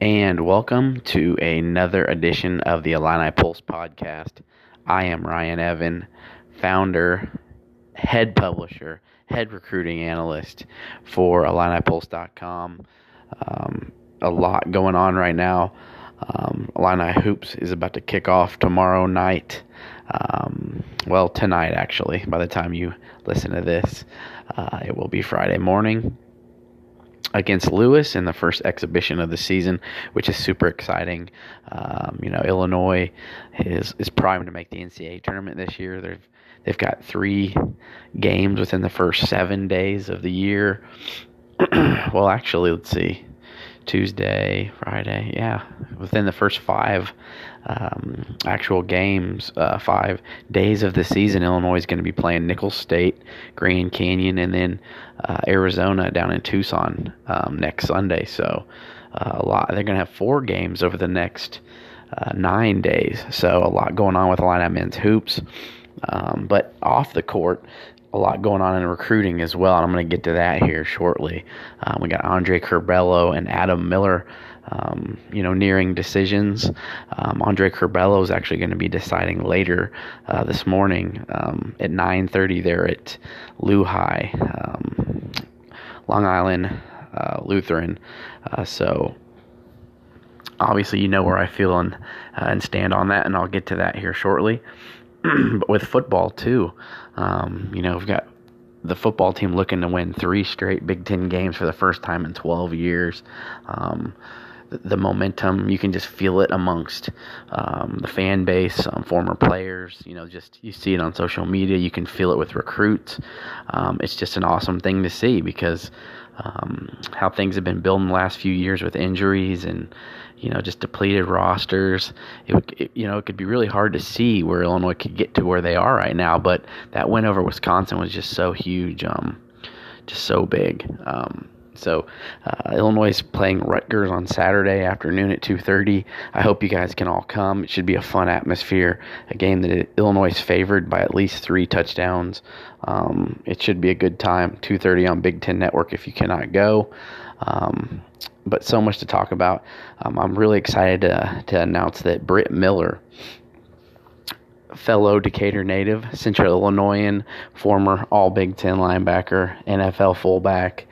And welcome to another edition of the Illini Pulse podcast. I am Ryan Evan, founder, head publisher, head recruiting analyst for IlliniPulse.com. A lot going on right now. Illini Hoops is about to kick off tomorrow night. Tonight actually. By the time you listen to this, it will be Friday morning against Lewis in the first exhibition of the season, which is super exciting. Illinois is primed to make the NCAA tournament this year. They've got 3 games within the first 7 days of the year. Well, actually, let's see. Tuesday, Friday, within the first 5 actual games, 5 days of the season, Illinois is going to be playing Nicholls State, Grand Canyon, and then Arizona down in Tucson next Sunday. So a lot. They're going to have 4 games over the next 9 days. So a lot going on with Illini men's hoops. But off the court, a lot going on in recruiting as well, and I'm going to get to that here shortly. We got Andre Curbelo and Adam Miller, nearing decisions. Andre Curbelo is actually going to be deciding later this morning at 9:30 there at Lehigh, Long Island Lutheran. So obviously you know where I feel and stand on that, and I'll get to that here shortly. But with football too, we've got the football team looking to win 3 straight Big Ten games for the first time in 12 years. The momentum, you can just feel it amongst the fan base, former players. You see it on social media. You can feel it with recruits. It's just an awesome thing to see because how things have been building the last few years with injuries and just depleted rosters. It could be really hard to see where Illinois could get to where they are right now, but that win over Wisconsin was just so huge, just so big. Illinois is playing Rutgers on Saturday afternoon at 2:30. I hope you guys can all come. It should be a fun atmosphere, a game that Illinois is favored by at least 3 touchdowns. It should be a good time, 2:30 on Big Ten Network if you cannot go. But so much to talk about. I'm really excited to announce that Britt Miller, fellow Decatur native, Central Illinoisan, former All-Big Ten linebacker, NFL fullback,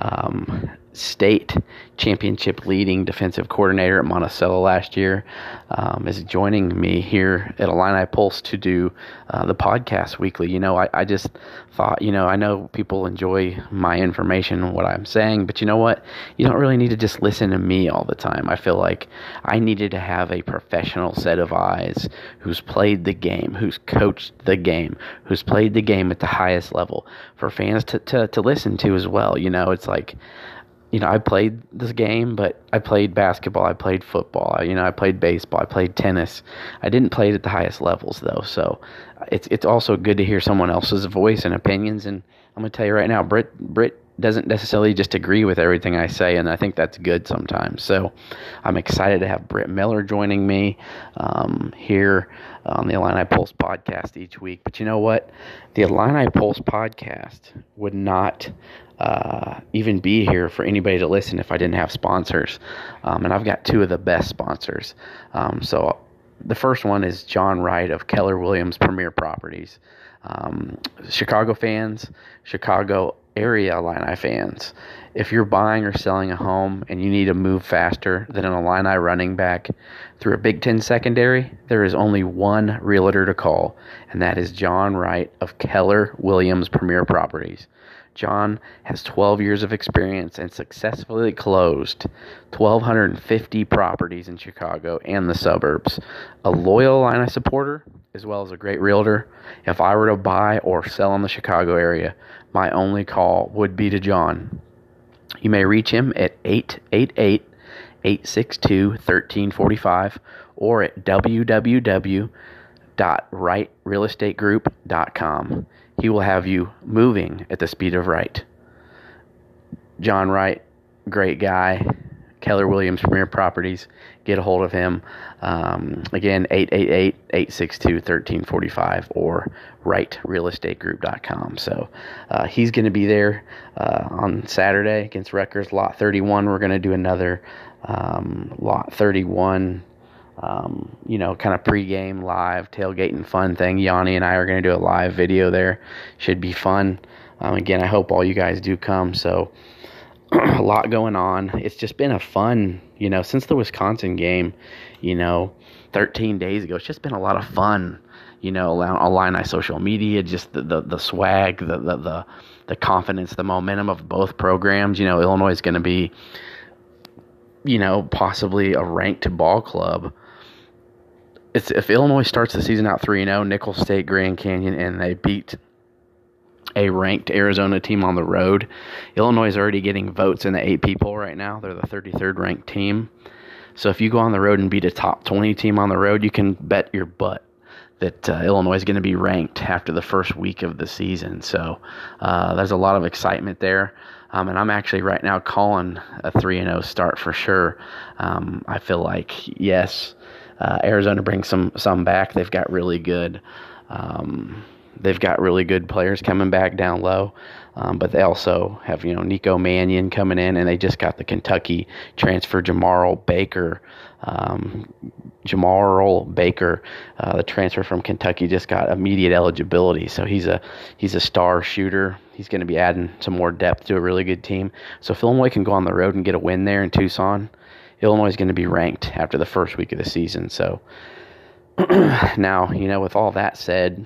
state championship leading defensive coordinator at Monticello last year, is joining me here at Illini Pulse to do the podcast weekly. I just thought, I know people enjoy my information, what I'm saying, but you know what? You don't really need to just listen to me all the time. I feel like I needed to have a professional set of eyes who's played the game, who's coached the game, who's played the game at the highest level for fans to listen to as well. It's like, I played this game, but I played basketball, I played football, I played baseball, I played tennis. I didn't play it at the highest levels, though, so it's also good to hear someone else's voice and opinions, and I'm going to tell you right now, Britt doesn't necessarily just agree with everything I say, and I think that's good sometimes. So I'm excited to have Britt Miller joining me here on the Illini Pulse podcast each week. But you know what? The Illini Pulse podcast would not even be here for anybody to listen if I didn't have sponsors. And I've got 2 of the best sponsors. So the first one is John Wright of Keller Williams Premier Properties. Chicago fans, Chicago area Illini fans, if you're buying or selling a home and you need to move faster than an Illini running back through a Big Ten secondary, there is only one realtor to call, and that is John Wright of Keller Williams Premier Properties. John has 12 years of experience and successfully closed 1,250 properties in Chicago and the suburbs. A loyal Illini supporter, as well as a great realtor. If I were to buy or sell in the Chicago area, my only call would be to John. You may reach him at 888-862-1345 or at www.wrightrealestategroup.com. He will have you moving at the speed of Wright. John Wright, great guy, Keller Williams Premier Properties. Get a hold of him. Again, 888-862-1345 or rightrealestategroup.com. So he's going to be there on Saturday against Rutgers, Lot 31. We're going to do another Lot 31 kind of pregame live tailgating fun thing. Yanni and I are going to do a live video there. Should be fun. Again, I hope all you guys do come. So a lot going on. It's just been a fun, since the Wisconsin game, 13 days ago. It's just been a lot of fun, on Illini social media, just the swag, the confidence, the momentum of both programs. Illinois is going to be, possibly a ranked ball club. If Illinois starts the season out 3-0, Nicholls State, Grand Canyon, and they beat a ranked Arizona team on the road, Illinois is already getting votes in the AP poll right now. They're the 33rd ranked team. So if you go on the road and beat a top 20 team on the road, you can bet your butt that Illinois is going to be ranked after the first week of the season. So there's a lot of excitement there. And I'm actually right now calling a 3-0 start for sure. I feel like, yes, Arizona brings some back. They've got really good players coming back down low. But they also have, Nico Mannion coming in, and they just got the Kentucky transfer, Jamarl Baker. The transfer from Kentucky, just got immediate eligibility. So he's a star shooter. He's going to be adding some more depth to a really good team. So if Illinois can go on the road and get a win there in Tucson, Illinois is going to be ranked after the first week of the season. So now, with all that said,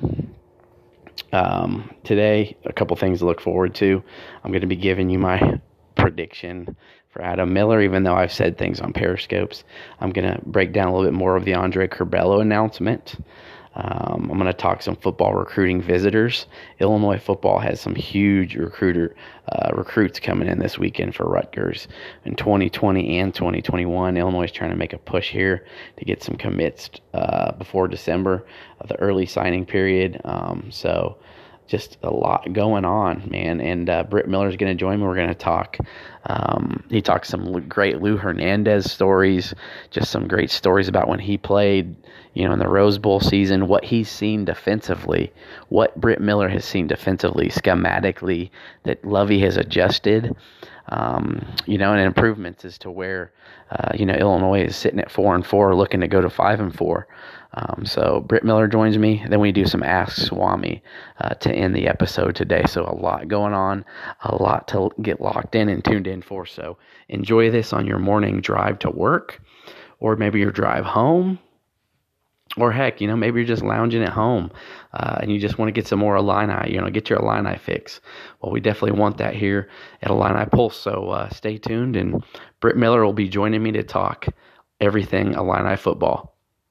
today, a couple things to look forward to. I'm going to be giving you my prediction for Adam Miller, even though I've said things on Periscopes. I'm going to break down a little bit more of the Andre Curbelo announcement. I'm going to talk some football recruiting visitors. Illinois football has some huge recruits coming in this weekend for Rutgers in 2020 and 2021. Illinois is trying to make a push here to get some commits before December of the early signing period. So just a lot going on, man. And Britt Miller is going to join me. We're going to talk. He talks some great Lou Hernandez stories, just some great stories about when he played, in the Rose Bowl season, what he's seen defensively, what Britt Miller has seen defensively, schematically, that Lovey has adjusted, and improvements as to where, Illinois is sitting at 4-4, looking to go to 5-4. So Britt Miller joins me. Then we do some Ask Swami to end the episode today. So a lot going on, a lot to get locked in and tuned in for. So enjoy this on your morning drive to work, or maybe your drive home, or heck, maybe you're just lounging at home and you just want to get some more Illini, get your Illini fix. Well, we definitely want that here at Illini Pulse. So stay tuned, and Britt Miller will be joining me to talk everything Illini football.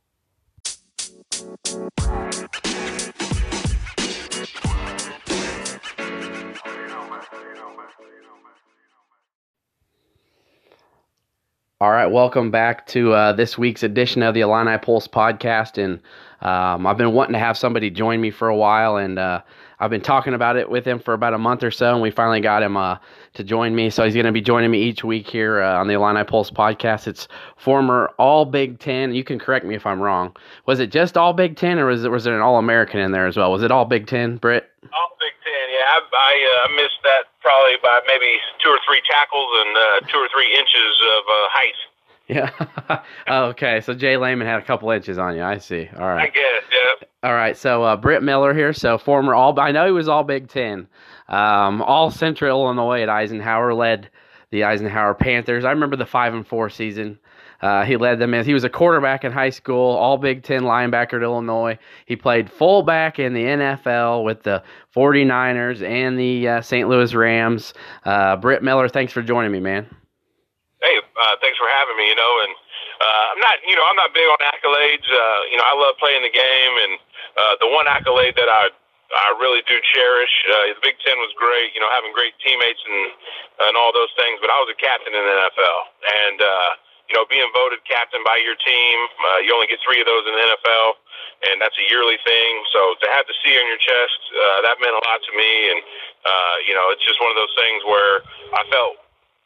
All right, welcome back to this week's edition of the Illini Pulse podcast, and I've been wanting to have somebody join me for a while, and I've been talking about it with him for about a month or so, and we finally got him to join me. So he's going to be joining me each week here on the Illini Pulse podcast. It's former All Big Ten. You can correct me if I'm wrong. Was it just All Big Ten, or was there an All American in there as well? Was it All Big Ten, Britt? All Big Ten, yeah. I missed that probably by maybe 2 or 3 tackles and 2 or 3 inches of height. Yeah. Okay. So Jay Lehman had a couple inches on you. I see. All right. I guess, yeah. All right. So Britt Miller here. So former I know he was All Big Ten, All Central Illinois at Eisenhower, led the Eisenhower Panthers. I remember the 5-4 season. He led them as he was a quarterback in high school, All Big Ten linebacker at Illinois. He played fullback in the NFL with the 49ers and the St. Louis Rams. Britt Miller, thanks for joining me, man. Hey, thanks for having me, and I'm not big on accolades. I love playing the game, and the one accolade that I really do cherish, the Big Ten was great, having great teammates and all those things, but I was a captain in the NFL, and being voted captain by your team, you only get 3 of those in the NFL, and that's a yearly thing. So to have the C on your chest, that meant a lot to me, and it's just one of those things where I felt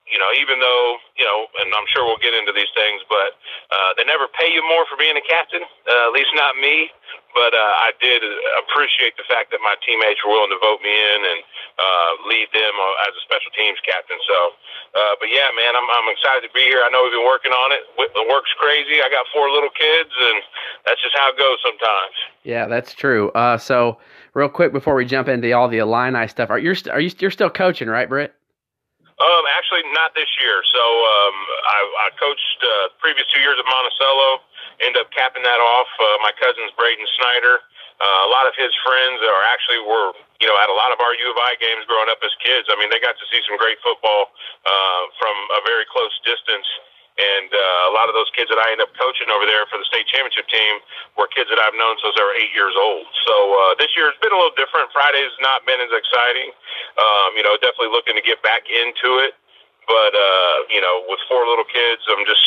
even though, and I'm sure we'll get into these things, but they never pay you more for being a captain, at least not me. But I did appreciate the fact that my teammates were willing to vote me in and lead them as a special teams captain. So, but yeah, man, I'm excited to be here. I know we've been working on it. The work's crazy. I got 4 little kids, and that's just how it goes sometimes. Yeah, that's true. So real quick before we jump into all the Illini stuff, you're still coaching, right, Britt? Actually, not this year. So I coached previous 2 years at Monticello. Ended up capping that off. My cousin's Braden Snyder. A lot of his friends were at a lot of our U of I games growing up as kids. I mean, they got to see some great football from a very close distance. And a lot of those kids that I ended up coaching over there for the state championship team were kids that I've known since they were 8 years old. So this year it's been a little different. Friday's not been as exciting. Definitely looking to get back into it. But with 4 little kids,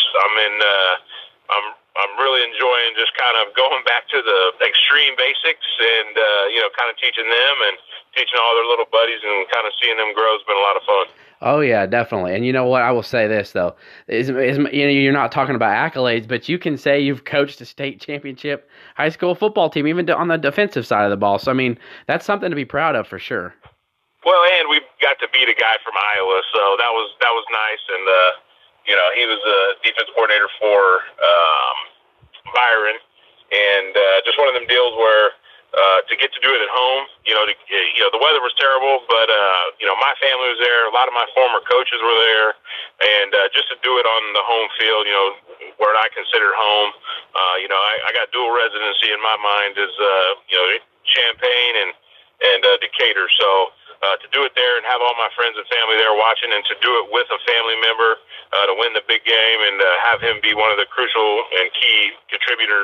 I'm really enjoying just kind of going back to the extreme basics and kind of teaching them and teaching all their little buddies and kind of seeing them grow has been a lot of fun. Oh yeah, definitely. And you know what? I will say this though: you're not talking about accolades, but you can say you've coached a state championship high school football team, even on the defensive side of the ball. So I mean, that's something to be proud of for sure. Well, and we got to beat a guy from Iowa, so that was nice. And he was a defense coordinator for Byron, and just one of them deals where to get to do it at home, the weather was terrible, but my family was there. A lot of my former coaches were there, and just to do it on the home field, where I considered home, I got dual residency in my mind as Champaign and Decatur, so. To do it there and have all my friends and family there watching, and to do it with a family member to win the big game and have him be one of the crucial and key contributors.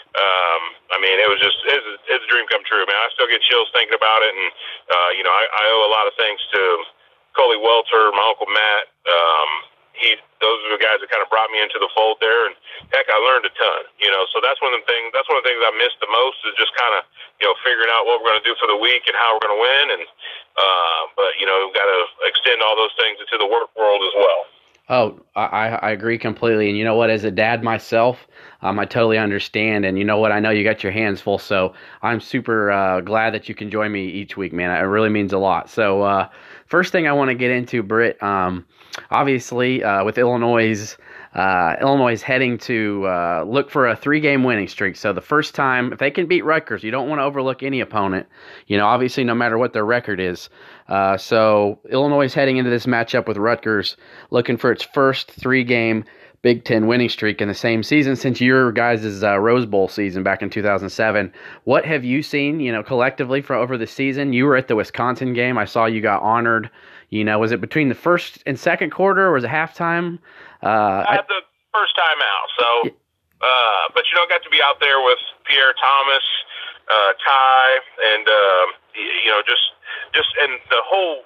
It's a dream come true, man. I still get chills thinking about it, and I owe a lot of thanks to Coley Welter, my Uncle Matt. Those are the guys that kind of brought me into the fold there, and heck, I learned a ton. So that's one of the things I missed the most is just kind of figuring out what we're going to do for the week and how we're going to win, and but we've got to extend all those things into the work world as well. Oh, I agree completely. And you know what? As a dad myself, I totally understand. And you know what? I know you got your hands full, so I'm super glad that you can join me each week, man. It really means a lot. So first thing I want to get into, Britt, obviously with Illinois heading to look for a 3-game winning streak. So the first time, if they can beat Rutgers, you don't want to overlook any opponent, obviously no matter what their record is. So Illinois heading into this matchup with Rutgers, looking for its first 3-game Big Ten winning streak in the same season since your guys' Rose Bowl season back in 2007. What have you seen, collectively for over the season? You were at the Wisconsin game. I saw you got honored. Was it between the first and second quarter, or was it halftime? I had the first time out, so but got to be out there with Pierre Thomas, Ty, and just and the whole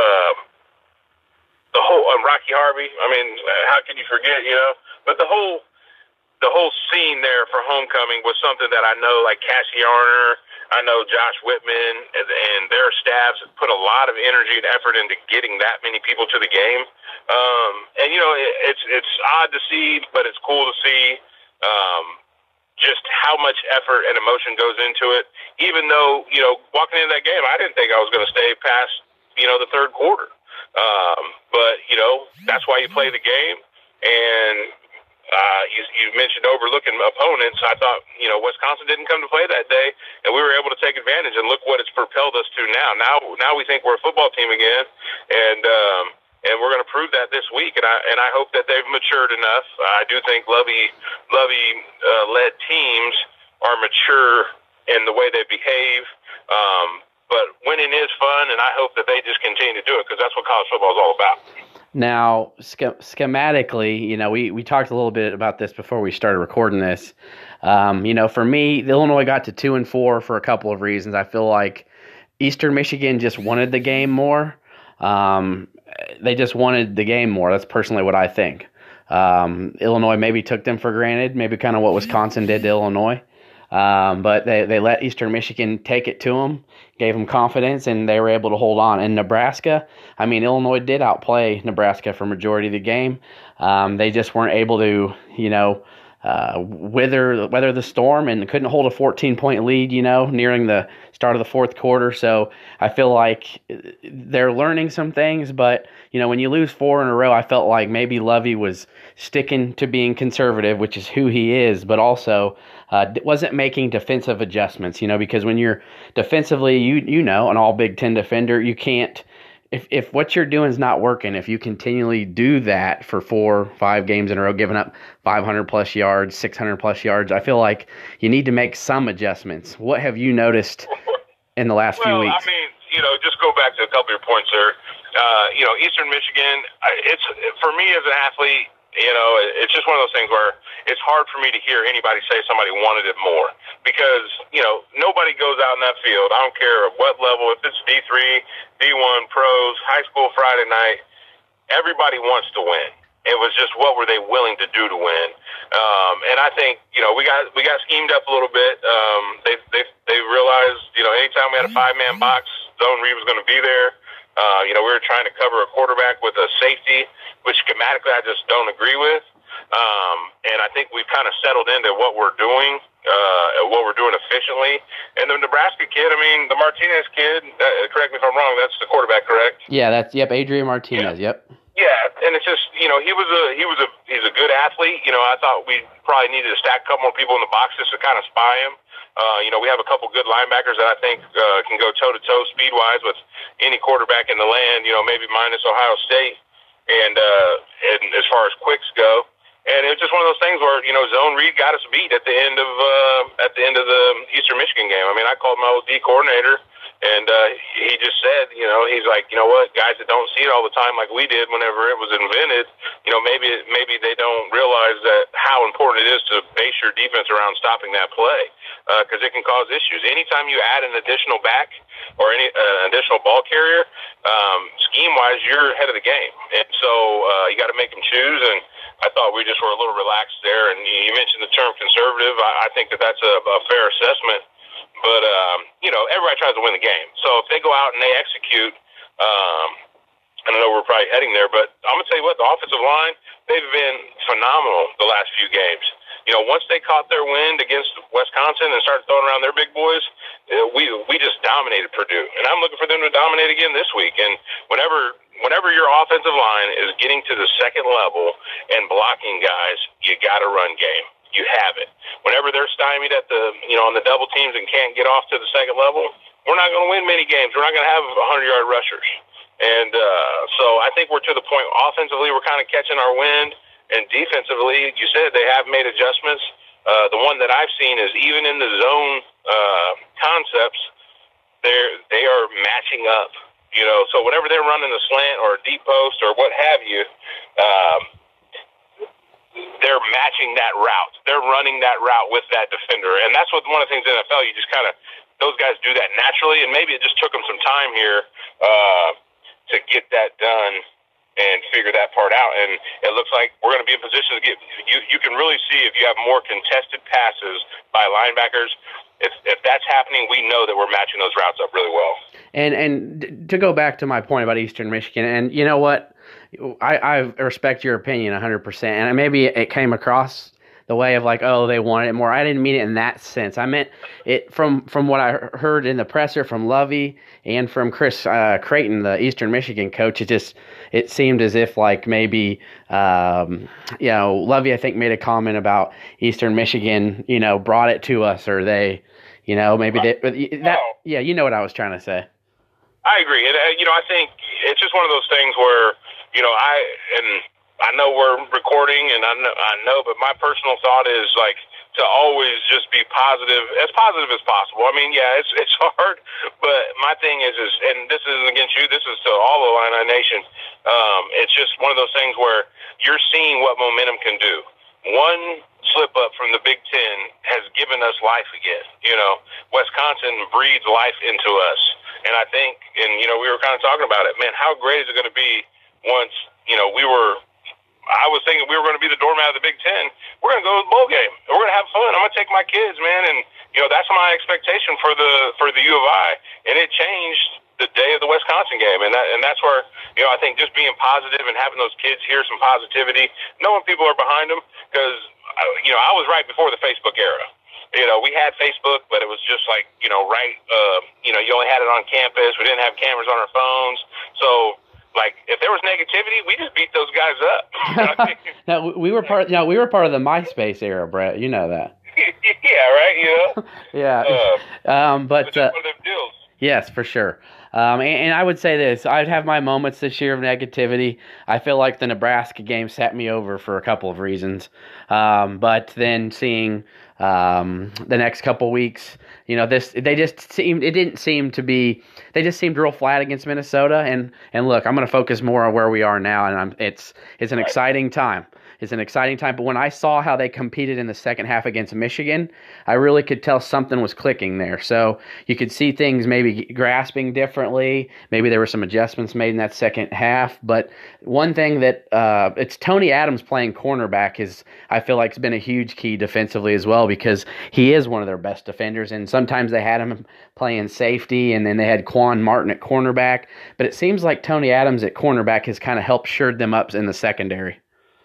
Rocky Harvey. I mean, how can you forget? But the whole scene there for homecoming was something that I know, like Cassie Arner, I know Josh Whitman, and their staffs put a lot of energy and effort into getting that many people to the game. And it's odd to see, but it's cool to see just how much effort and emotion goes into it. Even though walking into that game, I didn't think I was going to stay past the third quarter. But that's why you play the game. And you mentioned overlooking opponents. I thought Wisconsin didn't come to play that day, and we were able to take advantage. And look what it's propelled us to now. Now we think we're a football team again, and we're going to prove that this week. And I hope that they've matured enough. I do think Lovey led teams are mature in the way they behave. But winning is fun, and I hope that they just continue to do it because that's what college football is all about. Now, schematically, we talked a little bit about this before we started recording this. For me, the Illinois got to 2-4 for a couple of reasons. I feel like Eastern Michigan just wanted the game more. They just wanted the game more. That's personally what I think. Illinois maybe took them for granted, maybe kind of what Wisconsin did to Illinois. But they let Eastern Michigan take it to them, gave them confidence, and they were able to hold on. And Nebraska, I mean, Illinois did outplay Nebraska for majority of the game. They just weren't able to, weather the storm and couldn't hold a 14-point lead, nearing the start of the fourth quarter. So I feel like they're learning some things, but when you lose 4 in a row, I felt like maybe Lovie was sticking to being conservative, which is who he is, but also wasn't making defensive adjustments, because when you're defensively, an all Big Ten defender, you can't, if what you're doing is not working, if you continually do that for 4 or 5 games in a row, giving up 500 plus yards, 600 plus yards, I feel like you need to make some adjustments. What have you noticed in the last few weeks? I mean, just go back to a couple of your points there. Eastern Michigan, it's for me as an athlete, it's just one of those things where it's hard for me to hear anybody say somebody wanted it more because, nobody goes out in that field. I don't care at what level, if it's D3, D1, pros, high school Friday night, everybody wants to win. It was just what were they willing to do to win. And I think, we got schemed up a little bit. They realized, anytime we had a 5-man box, Zone Reed was going to be there. We were trying to cover a quarterback with a safety, which schematically I just don't agree with. And I think we've kind of settled into what we're doing, what we're doing efficiently. And the Nebraska kid, the Martinez kid, correct me if I'm wrong, that's the quarterback, correct? Yeah, Adrian Martinez, yeah. Yep. Yeah, and it's just, he's a good athlete. I thought we probably needed to stack a couple more people in the box just to kind of spy him. We have a couple good linebackers that I think can go toe-to-toe speed-wise with any quarterback in the land, maybe minus Ohio State, and as far as quicks go. And it was just one of those things where, Zone Reed got us beat at the end of the Eastern Michigan game. I called my old D coordinator, and he just said, he's like, what, guys that don't see it all the time like we did whenever it was invented, maybe they don't realize that how important it is to base your defense around stopping that play, because it can cause issues. Anytime you add an additional back or any additional ball carrier, scheme-wise, you're ahead of the game. And so you got to make them choose, and I thought we just were a little relaxed there. And you mentioned the term conservative. I think that's a fair assessment. But, everybody tries to win the game. So if they go out and they execute, I don't know, we're probably heading there. But I'm going to tell you what, the offensive line, they've been phenomenal the last few games. Once they caught their wind against Wisconsin and started throwing around their big boys, we just dominated Purdue. And I'm looking for them to dominate again this week. And whenever your offensive line is getting to the second level and blocking guys, you got to run game. You have it. Whenever they're stymied at on the double teams and can't get off to the second level, we're not going to win many games. We're not going to have 100-yard rushers. And so I think we're to the point offensively we're kind of catching our wind. And defensively, you said they have made adjustments. The one that I've seen is even in the zone concepts, they are matching up. So whenever they're running a slant or a deep post or what have you, they're matching that route. They're running that route with that defender. And that's one of the things in the NFL, you just kind of, those guys do that naturally. And maybe it just took them some time here to get that done and figure that part out. And it looks like we're going to be in position to get, you can really see if you have more contested passes by linebackers. If that's happening, we know that we're matching those routes up really well. And to go back to my point about Eastern Michigan, and you know what? I respect your opinion 100%. And maybe it came across the way of like, oh, they wanted it more. I didn't mean it in that sense. I meant it from what I heard in the presser from Lovie and from Chris Creighton, the Eastern Michigan coach. It seemed as if like maybe, Lovie, I think, made a comment about Eastern Michigan, brought it to us, or they, maybe yeah, you know what I was trying to say. I agree. And, I think it's just one of those things where, I know we're recording, and I know, but my personal thought is like to always just be positive as possible. It's hard, but my thing is, and this isn't against you, this is to all of Illini Nation. It's just one of those things where you're seeing what momentum can do. One slip up from the Big Ten has given us life again. Wisconsin breathes life into us. And I think, we were kind of talking about it, man, how great is it going to be once, we were I was thinking we were going to be the doormat of the Big Ten. We're going to go to the bowl game. We're going to have fun. I'm going to take my kids, man, and that's my expectation for the U of I. And it changed the day of the Wisconsin game, and that's where I think just being positive and having those kids hear some positivity, knowing people are behind them, because I was right before the Facebook era. We had Facebook, but it was just like, right, you only had it on campus. We didn't have cameras on our phones. So, like, if there was negativity, we just beat those guys up. Now, we were part of the MySpace era, Brett. You know that. Yeah, right, Yeah. But it's one of them deals. Yes, for sure. And I would say this. I'd have my moments this year of negativity. I feel like the Nebraska game set me over for a couple of reasons. But then seeing the next couple weeks, they just seemed real flat against Minnesota. And look, I'm going to focus more on where we are now, and it's an exciting time. It's an exciting time. But when I saw how they competed in the second half against Michigan, I really could tell something was clicking there. So you could see things maybe grasping differently. Maybe there were some adjustments made in that second half. But one thing that it's Tony Adams playing cornerback I feel like has been a huge key defensively as well, because he is one of their best defenders. And sometimes they had him playing safety, and then they had Quan Martin at cornerback. But it seems like Tony Adams at cornerback has kind of helped shored them up in the secondary.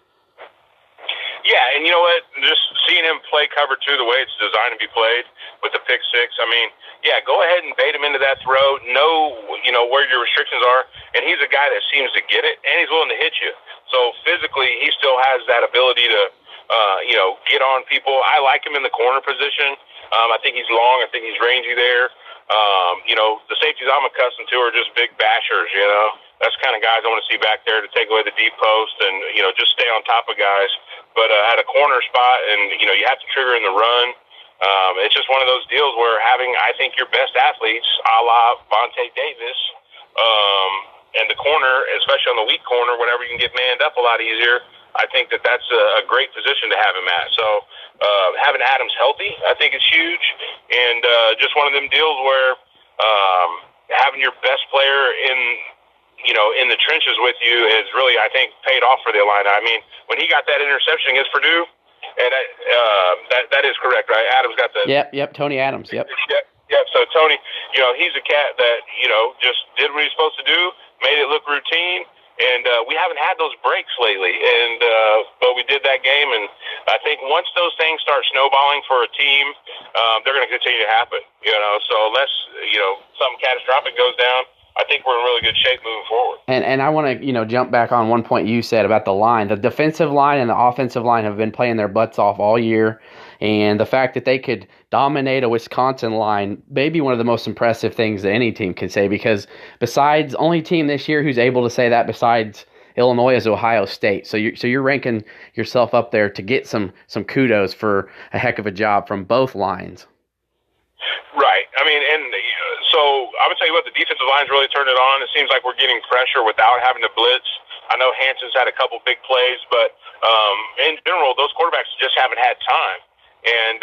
Yeah, and you know what? Just seeing him play cover two the way it's designed to be played with the pick six, I mean, yeah, go ahead and bait him into that throw. Know where your restrictions are, and he's a guy that seems to get it, and he's willing to hit you. So physically, he still has that ability to, get on people. I like him in the corner position. I think he's long. I think he's rangy there. The safeties I'm accustomed to are just big bashers. That's the kind of guys I want to see back there to take away the deep post and just stay on top of guys. But at a corner spot, and you have to trigger in the run. It's just one of those deals where having, I think, your best athletes, a la Vontae Davis, and the corner, especially on the weak corner, whenever you can get manned up a lot easier, I think that's a great position to have him at. So having Adams healthy, I think is huge, and just one of them deals where having your best player in the trenches with you is really, I think, paid off for the Illini. I mean, when he got that interception against Purdue, and that is correct, right? Adams got the... Yep, Tony Adams, yep. Yep, so Tony, he's a cat that, just did what he's supposed to do, made it look routine, and we haven't had those breaks lately, and but we did that game, and I think once those things start snowballing for a team, they're going to continue to happen, so unless, something catastrophic goes down, I think we're in really good shape moving forward. And I want to, jump back on one point you said about the line. The defensive line and the offensive line have been playing their butts off all year. And the fact that they could dominate a Wisconsin line may be one of the most impressive things that any team can say, because besides, only team this year who's able to say that besides Illinois is Ohio State. So you're ranking yourself up there to get some kudos for a heck of a job from both lines. Right. I mean, and so I'm going to tell you what, the defensive line's really turned it on. It seems like we're getting pressure without having to blitz. I know Hanson's had a couple big plays, but in general, those quarterbacks just haven't had time. And,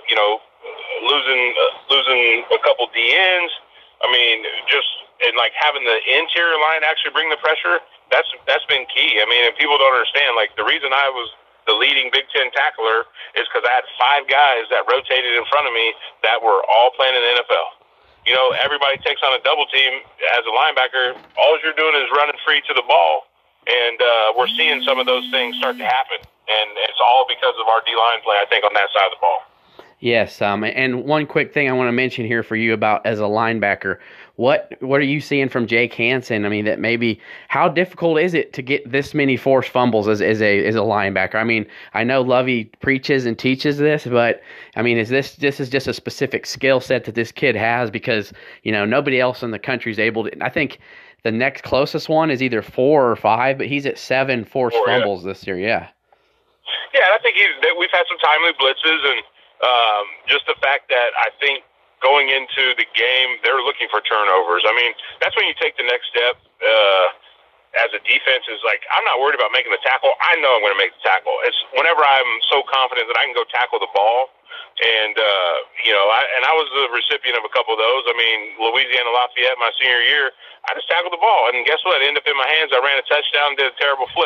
losing a couple DNs, I mean, and like having the interior line actually bring the pressure, that's been key. I mean, and people don't understand, like, the reason I was the leading Big Ten tackler is because I had 5 guys that rotated in front of me that were all playing in the NFL. Everybody takes on a double team as a linebacker. All you're doing is running free to the ball. And we're seeing some of those things start to happen. And it's all because of our D-line play, I think, on that side of the ball. Yes, and one quick thing I want to mention here for you about as a linebacker, what are you seeing from Jake Hansen? I mean, that maybe how difficult is it to get this many forced fumbles as a linebacker? I mean, I know Lovey preaches and teaches this, but I mean, this is just a specific skill set that this kid has, because nobody else in the country is able to. I think the next closest one is either 4 or 5, but he's at 7 forced fumbles this year. Yeah. Yeah, I think we've had some timely blitzes, and just the fact that I think going into the game, they're looking for turnovers. I mean, that's when you take the next step as a defense is like, I'm not worried about making the tackle. I know I'm going to make the tackle. It's whenever I'm so confident that I can go tackle the ball. And, I was the recipient of a couple of those. I mean, Louisiana Lafayette, my senior year, I just tackled the ball. And guess what? It ended up in my hands. I ran a touchdown, did a terrible flip.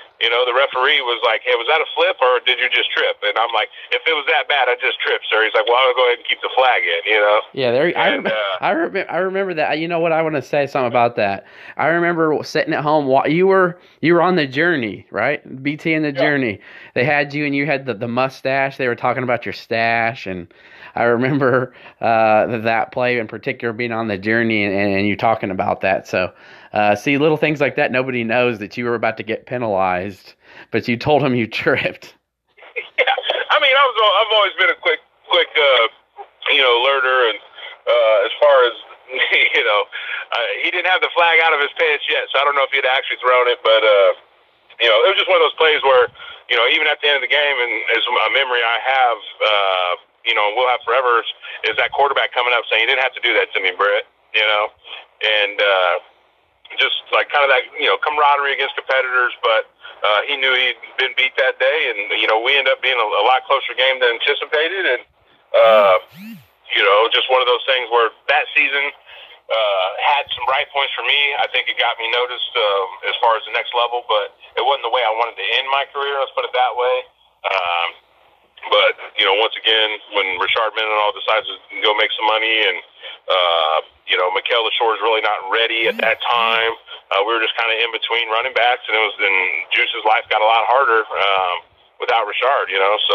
The referee was like, hey, was that a flip or did you just trip? And I'm like, if it was that bad, I just tripped, sir. He's like, well, I'll go ahead and keep the flag in. Yeah, I remember that. You know what? I want to say something about that. I remember sitting at home. You were on the journey, right? BT and the journey. They had you, and you had the mustache. They were talking about your stash, and I remember that play in particular being on the journey, and you talking about that. So, see, little things like that. Nobody knows that you were about to get penalized, but you told him you tripped. Yeah, I mean, I've always been a quick learner, and as far as he didn't have the flag out of his pants yet, so I don't know if he'd actually thrown it, but it was just one of those plays where even at the end of the game, and as a memory I have, and we'll have forever, is that quarterback coming up saying, "You didn't have to do that to me, Brett," and just like kind of that camaraderie against competitors, but he knew he'd been beat that day, and we ended up being a lot closer game than anticipated, and just one of those things where that season had some bright points for me. I think it got me noticed as far as the next level, but it wasn't the way I wanted to end my career. Let's put it that way. But once again, when Rashard Mendenhall decides to go make some money, and Mikael LaShore is really not ready at that time. We were just kind of in between running backs, and Juice's life got a lot harder without Rashard.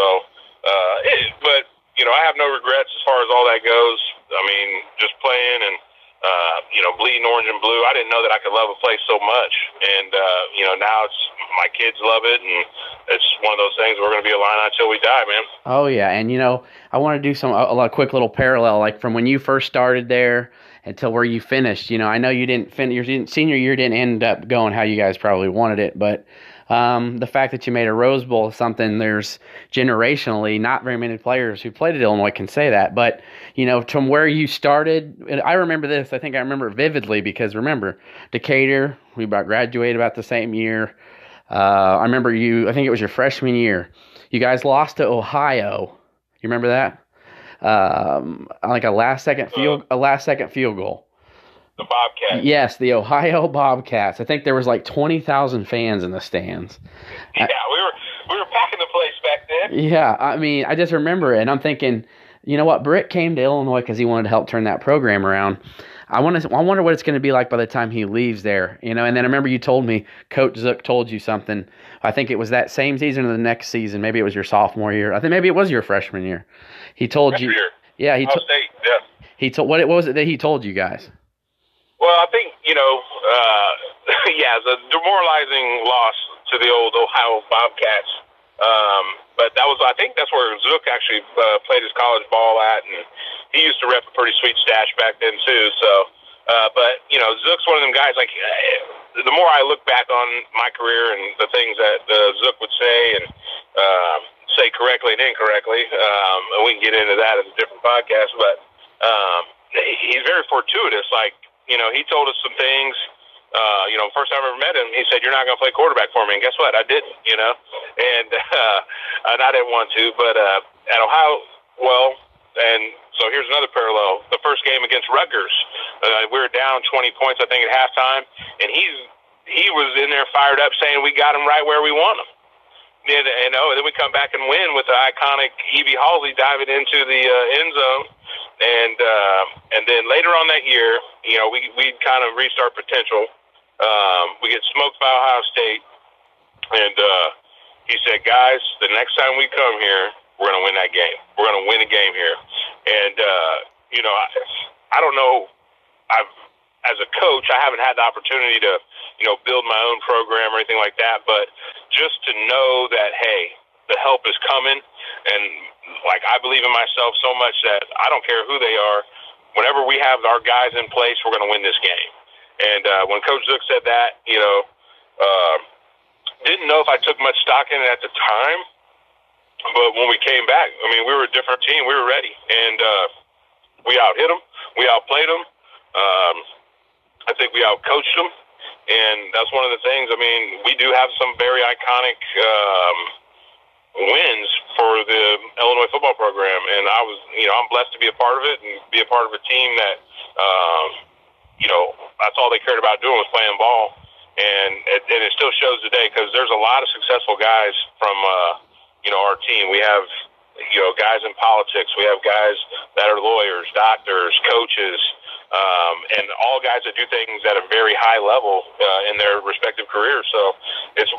But I have no regrets as far as all that goes. I mean, just playing and bleeding orange and blue. I didn't know that I could love a place so much, and now it's my kids love it, and it's one of those things we're going to be Illini until we die, man. Oh yeah, and I want to do a quick little parallel, like from when you first started there until where you finished. I know you didn't finish your senior year, didn't end up going how you guys probably wanted it, but the fact that you made a Rose Bowl is something. There's generationally not very many players who played at Illinois can say that, but from where you started, and I remember this. I think I remember it vividly because remember Decatur, we graduated about the same year. I remember I think it was your freshman year. You guys lost to Ohio. You remember that? Like a last second field goal. The Bobcats. Yes, the Ohio Bobcats. I think there was like 20,000 fans in the stands. Yeah, we were packing the place back then. Yeah, I mean, I just remember it, and I'm thinking, you know what? Britt came to Illinois because he wanted to help turn that program around. I wonder what it's going to be like by the time he leaves there. And then I remember you told me Coach Zook told you something. I think it was that same season or the next season. Maybe it was your sophomore year. I think maybe it was your freshman year. He told freshman you. Year. Yeah, He told what was it that he told you guys? Well, I think the demoralizing loss to the old Ohio Bobcats. But I think that's where Zook actually played his college ball at, and he used to rep a pretty sweet stash back then too. So, but Zook's one of them guys. Like, the more I look back on my career and the things that Zook would say and say correctly and incorrectly, and we can get into that in a different podcast. But he's very fortuitous. Like, he told us some things. First time I ever met him, he said, "You're not going to play quarterback for me." And guess what? I didn't, and I didn't want to. But at Ohio, and so here's another parallel. The first game against Rutgers, we were down 20 points, I think, at halftime, and he was in there fired up saying we got him right where we want him. And then we come back and win with the iconic Evie Halsey diving into the end zone. And then later on that year, we kind of reached our potential. We get smoked by Ohio State, and he said, "Guys, the next time we come here, we're going to win that game. We're going to win a game here." And I don't know. As a coach, I haven't had the opportunity to build my own program or anything like that, but just to know that, hey, the help is coming, and like I believe in myself so much that I don't care who they are. Whenever we have our guys in place, we're going to win this game. And when Coach Zook said that, didn't know if I took much stock in it at the time, but when we came back, I mean, we were a different team. We were ready, and we out-hit them. We outplayed them. I think we out-coached them, and that's one of the things. I mean, we do have some very iconic wins for the Illinois football program, and I'm blessed to be a part of it and be a part of a team that, that's all they cared about doing was playing ball. and it still shows today because there's a lot of successful guys from our team. We have guys in politics. We have guys that are lawyers, doctors, coaches, and all guys that do things at a very high level in their respective careers. So it's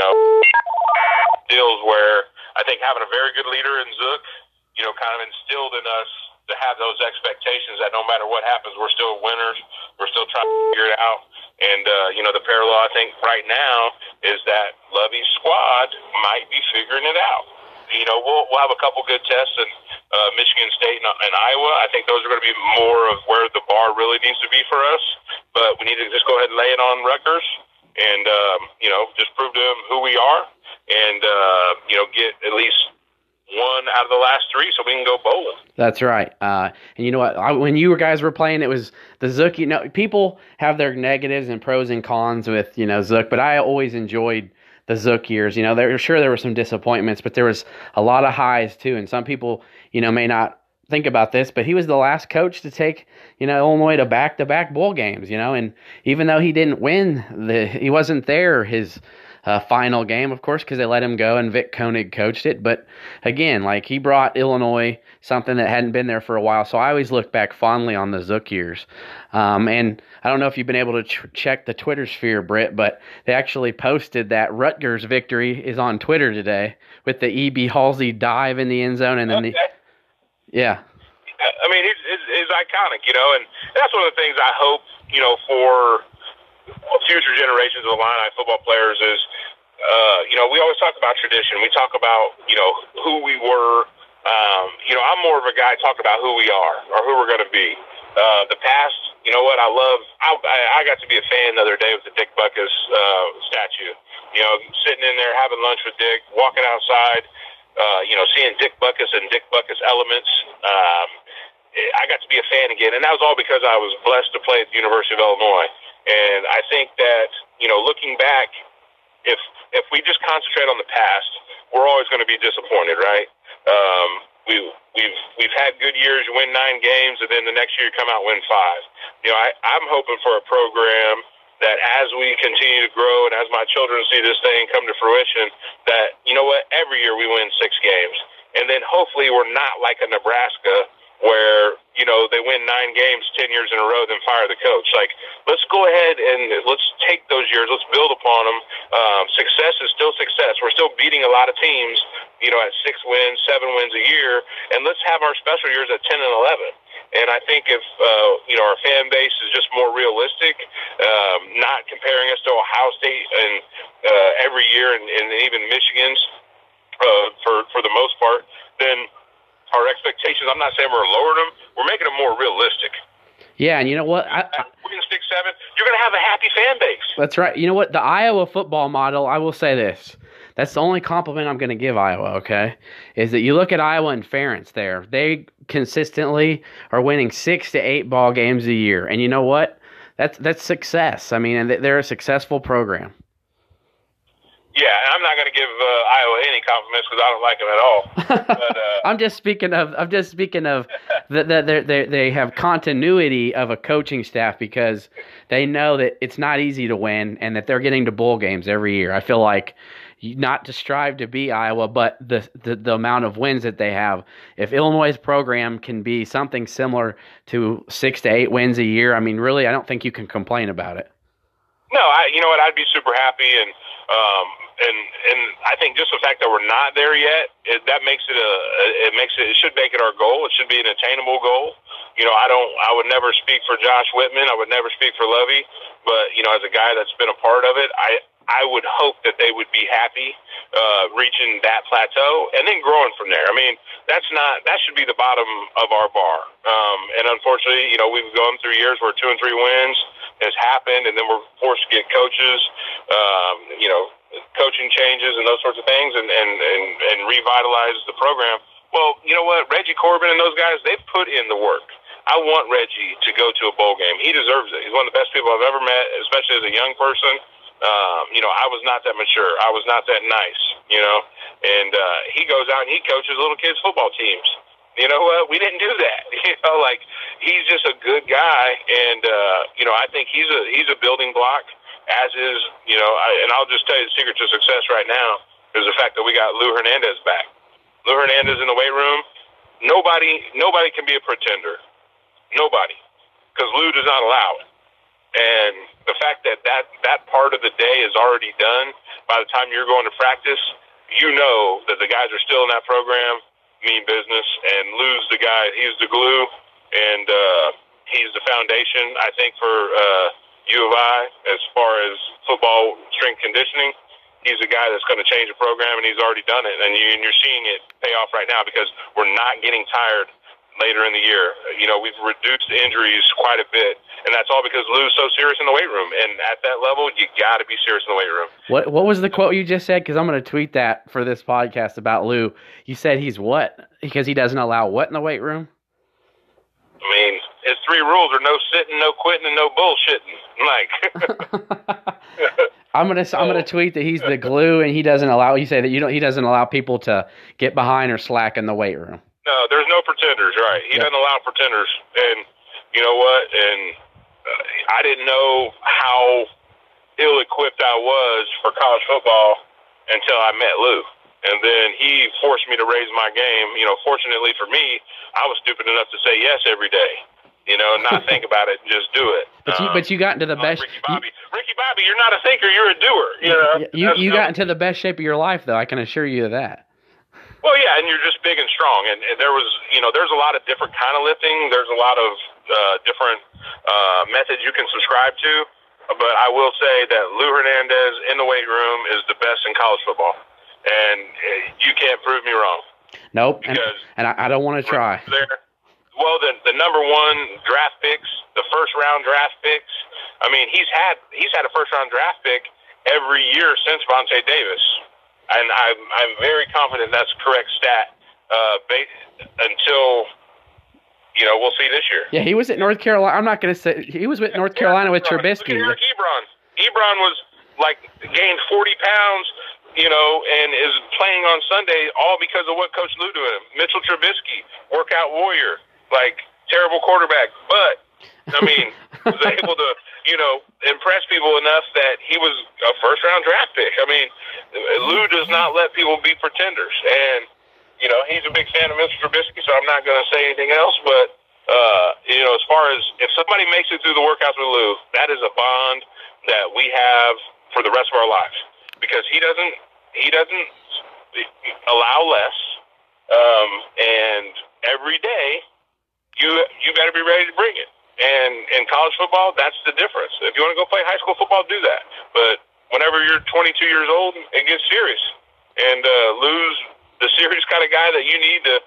deals where I think having a very good leader in Zook, kind of instilled in us to have those expectations that no matter what happens, we're still winners. We're still trying to figure it out. And, the parallel, I think, right now is that Lovey's squad might be figuring it out. We'll have a couple good tests in Michigan State and Iowa. I think those are going to be more of where the bar really needs to be for us. But we need to just go ahead and lay it on Rutgers and, just prove to them who we are and, get at least one out of the last three so we can go bowling. That's right. And you know what? When you guys were playing, it was the Zook. People have their negatives and pros and cons with, Zook, but I always enjoyed the Zook years. There were some disappointments, but there was a lot of highs too. And some people, may not think about this, but he was the last coach to take, Illinois to back-to-back bowl games, and even though he didn't win, he wasn't there his final game, of course, because they let him go and Vic Koenig coached it. But again, he brought Illinois something that hadn't been there for a while. So I always look back fondly on the Zook years. And I don't know if you've been able to check the Twitter sphere, Britt, but they actually posted that Rutgers victory is on Twitter today with the E.B. Halsey dive in the end zone. And then yeah. I mean, it's iconic, and that's one of the things I hope, for future generations of Illini football players is, we always talk about tradition. We talk about, who we were. I'm more of a guy talking about who we are or who we're going to be. The past, I got to be a fan the other day with the Dick Butkus statue. Sitting in there having lunch with Dick, walking outside, seeing Dick Butkus and Dick Butkus elements. I got to be a fan again, and that was all because I was blessed to play at the University of Illinois. And I think that, looking back, if we just concentrate on the past, we're always going to be disappointed, right? We've had good years, you win 9 games, and then the next year you come out and win 5. I'm hoping for a program that as we continue to grow and as my children see this thing come to fruition, that, every year we win 6 games. And then hopefully we're not like a Nebraska where, they win 9 games 10 years in a row, then fire the coach. Let's go ahead and let's take those years. Let's build upon them. Success is still success. We're still beating a lot of teams, at 6 wins, 7 wins a year. And let's have our special years at 10 and 11. And I think if, our fan base is just more realistic, not comparing us to Ohio State and every year and even Michigan's for the most part, then our expectations, I'm not saying we're lowering them, we're making them more realistic. Yeah, and you know what? We're going to 6-7, you're going to have a happy fan base. That's right. You know what? The Iowa football model, I will say this. That's the only compliment I'm going to give Iowa, okay? Is that you look at Iowa and Ferentz there. They consistently are winning 6 to 8 ball games a year. And you know what? That's success. I mean, and they're a successful program. Yeah, and I'm not going to give Iowa any compliments because I don't like them at all. But, I'm just speaking of they have continuity of a coaching staff because they know that it's not easy to win and that they're getting to bowl games every year. I feel like not to strive to be Iowa, but the amount of wins that they have. If Illinois' program can be something similar to 6 to 8 wins a year, I mean, really, I don't think you can complain about it. No, you know what? I'd be super happy, and I think just the fact that we're not there yet, that makes it it should make it our goal. It should be an attainable goal. I would never speak for Josh Whitman. I would never speak for Lovey, but as a guy that's been a part of it, I would hope that they would be happy reaching that plateau and then growing from there. I mean, that should be the bottom of our bar. And unfortunately, we've gone through years where 2 and 3 wins has happened, and then we're forced to get coaches, coaching changes and those sorts of things, and revitalize the program. Well, you know what? Reggie Corbin and those guys, they've put in the work. I want Reggie to go to a bowl game. He deserves it. He's one of the best people I've ever met, especially as a young person. I was not that mature. I was not that nice, and he goes out and he coaches little kids' football teams. You know what? We didn't do that. He's just a good guy, and I think he's a building block. as is, and I'll just tell you the secret to success right now is the fact that we got Lou Hernandez back. Lou Hernandez in the weight room. Nobody can be a pretender. Nobody, because Lou does not allow it. And the fact that part of the day is already done by the time you're going to practice, you know that the guys are still in that program, mean business, and Lou's the guy. He's the glue, and he's the foundation, I think, for U of I as far as football strength conditioning. He's the guy that's going to change the program, and he's already done it. And you're seeing it pay off right now because we're not getting tired later in the year. We've reduced injuries quite a bit, and that's all because Lou's so serious in the weight room. And at that level, you got to be serious in the weight room. What was the quote you just said? Because I'm going to tweet that for this podcast about Lou. You said he's what? Because he doesn't allow what in the weight room? I mean, his 3 rules are no sitting, no quitting, and no bullshitting. I'm gonna tweet that he's the glue, and he doesn't allow. You say that he doesn't allow people to get behind or slack in the weight room. No, there's no pretenders, right? He doesn't allow pretenders, and you know what? And I didn't know how ill-equipped I was for college football until I met Lou, and then he forced me to raise my game. Fortunately for me, I was stupid enough to say yes every day. Not think about it and just do it. But you got into the best. Ricky Bobby, you're not a thinker, you're a doer. You got into the best shape of your life, though. I can assure you of that. Well, yeah, and you're just big and strong. And there was, there's a lot of different kind of lifting. There's a lot of different methods you can subscribe to. But I will say that Lou Hernandez in the weight room is the best in college football. And you can't prove me wrong. Nope. And I don't want to try. Well, the number 1 draft picks, the first-round draft picks. I mean, he's had a first-round draft pick every year since Vontae Davis, and I'm very confident that's a correct stat. Until we'll see this year. Yeah, he was at North Carolina. I'm not going to say he was with North Carolina with Trubisky. Look at Eric Ebron. Ebron was gained 40 pounds. And is playing on Sunday all because of what Coach Lou doing. Mitchell Trubisky, workout warrior. Terrible quarterback, but I mean, was able to, impress people enough that he was a first-round draft pick. I mean, Lou does not let people be pretenders, and he's a big fan of Mr. Trubisky, so I'm not going to say anything else. But as far as if somebody makes it through the workouts with Lou, that is a bond that we have for the rest of our lives because he doesn't allow less, and every day. You better be ready to bring it. And in college football, that's the difference. If you want to go play high school football, do that. But whenever you're 22 years old, it gets serious. And Lou's the serious kind of guy that you need to,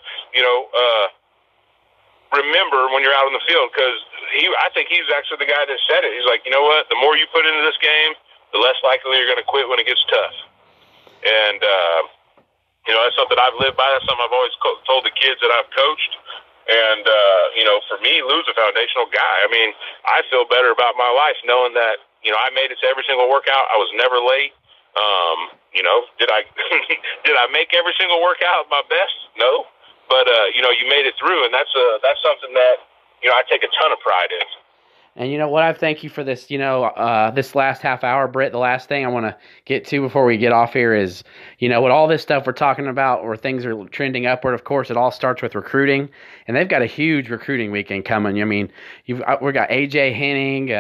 remember when you're out on the field. Because I think he's actually the guy that said it. He's like, you know what? The more you put into this game, the less likely you're going to quit when it gets tough. And, that's something I've lived by. That's something I've always told the kids that I've coached. And, for me, Lou's a foundational guy. I mean, I feel better about my life knowing that, I made it to every single workout. I was never late. Did I did I make every single workout my best? No. But, you made it through, and that's something that, I take a ton of pride in. And you know what? I thank you for this, this last half hour, Britt. The last thing I want to get to before we get off here is, with all this stuff we're talking about where things are trending upward, of course, it all starts with recruiting. And they've got a huge recruiting weekend coming. I mean, we've got A.J. Henning,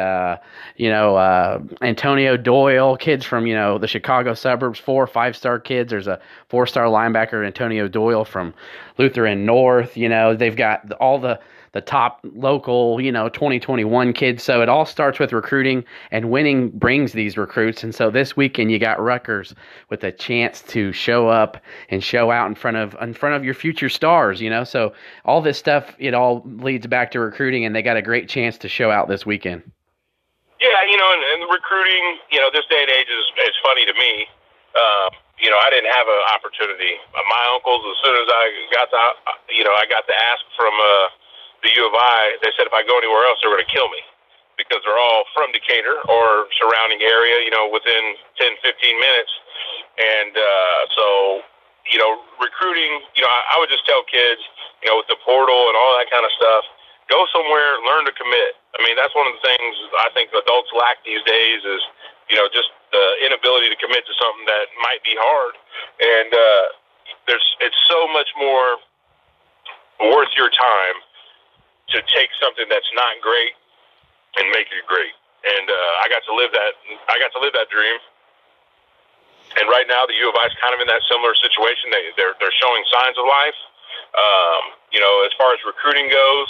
Antonio Doyle, kids from, the Chicago suburbs, 4 5-star kids. There's a 4-star linebacker, Antonio Doyle from Lutheran North. They've got all the top local, 2021 kids. So it all starts with recruiting, and winning brings these recruits. And so this weekend you got Rutgers with a chance to show up and show out in front of your future stars, So all this stuff, it all leads back to recruiting, and they got a great chance to show out this weekend. Yeah, and recruiting, this day and age is funny to me. I didn't have an opportunity. My uncles, as soon as I got the ask from the U of I, they said if I go anywhere else, they're going to kill me because they're all from Decatur or surrounding area, within 10, 15 minutes. And so, recruiting, I would just tell kids, with the portal and all that kind of stuff, go somewhere, learn to commit. I mean, that's one of the things I think adults lack these days is, just the inability to commit to something that might be hard. And it's so much more worth your time to take something that's not great and make it great. And I got to live that dream. And right now, the U of I is kind of in that similar situation. They're showing signs of life. As far as recruiting goes,